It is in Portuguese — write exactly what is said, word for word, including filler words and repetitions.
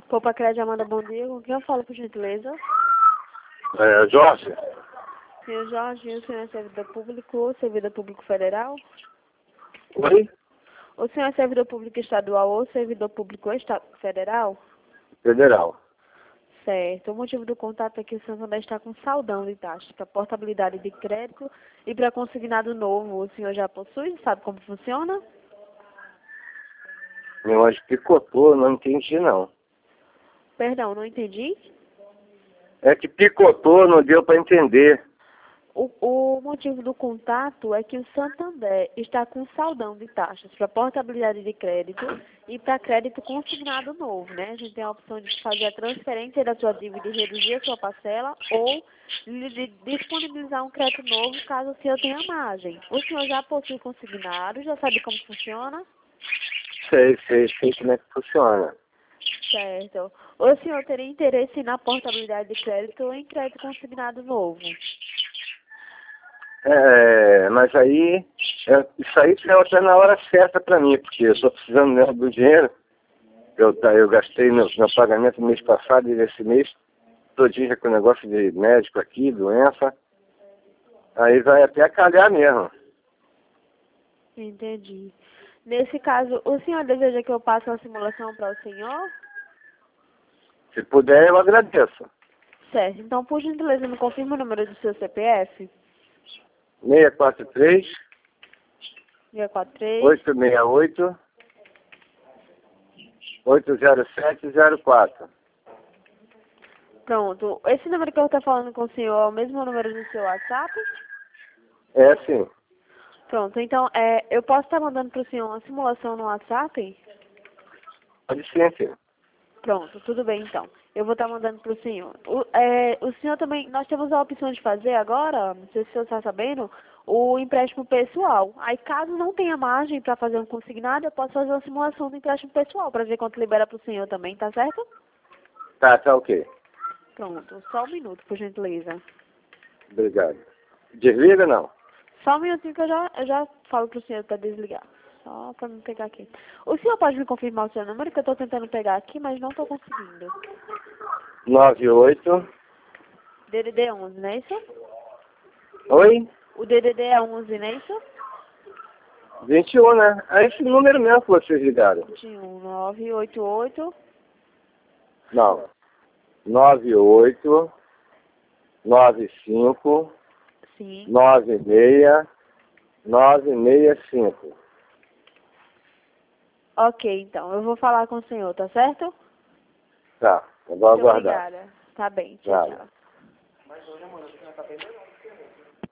Poupa Crédito, Amanda, bom dia. Com quem eu falo, por gentileza? É, Jorge? Senhor Jorge, o senhor é servidor público ou servidor público federal? Oi? O senhor é servidor público estadual ou servidor público esta federal? Federal. Certo. O motivo do contato é que o Santander está com saldão de taxas para portabilidade de crédito e para consignado novo. O senhor já possui? Sabe como funciona? Meu anjo picotou, não entendi não. Perdão, não entendi? É que picotou, não deu para entender. O, o motivo do contato é que o Santander está com saldão de taxas para portabilidade de crédito e para crédito consignado novo, né? A gente tem a opção de fazer a transferência da sua dívida e reduzir a sua parcela ou de disponibilizar um crédito novo caso o senhor tenha margem. O senhor já possui consignado, já sabe como funciona? Sei, sei, sei como é que funciona. Certo. O senhor teria interesse na portabilidade de crédito ou em crédito consignado novo? É, mas aí, é, isso aí saiu até na hora certa para mim, porque eu estou precisando mesmo do dinheiro. Eu, tá, eu gastei meu, meu pagamento no mês passado e esse mês, todinho já com negócio de médico aqui, doença. Aí vai até calhar mesmo. Entendi. Nesse caso, o senhor deseja que eu passe uma simulação para o senhor? Se puder, eu agradeço. Certo. Então, por gentileza, me confirma o número do seu C P F? seis quatro três, seis quatro três. oito seis oito, oito zero sete zero quatro. Pronto. Esse número que eu estou falando com o senhor é o mesmo número do seu WhatsApp? É sim. Pronto. Então, é, eu posso estar mandando para o senhor uma simulação no WhatsApp? Pode sim, filho. Pronto. Tudo bem, então. Eu vou estar mandando para o senhor. O, é, o senhor também... Nós temos a opção de fazer agora, não sei se o senhor está sabendo, o empréstimo pessoal. Aí, caso não tenha margem para fazer um consignado, eu posso fazer uma simulação do empréstimo pessoal para ver quanto libera para o senhor também, tá certo? Tá, tá ok. Pronto. Só um minuto, por gentileza. Obrigado. Desliga não? Só um minutinho que eu já, eu já falo para o senhor para desligar. Só para me pegar aqui. O senhor pode me confirmar o seu número, que eu estou tentando pegar aqui, mas não estou conseguindo. nove oito. D D D onze, não é isso? Oi? O D D D é onze, não é isso? vinte e um, né? É esse número mesmo que vocês ligaram. vinte e um, nove oito oito. Não. nove oito, nove cinco, Sim. nove seis, nove seis cinco. Ok, então. Eu vou falar com o senhor, tá certo? Tá, eu vou Muito aguardar. obrigada. Tá bem. Tchau, Nada. tchau.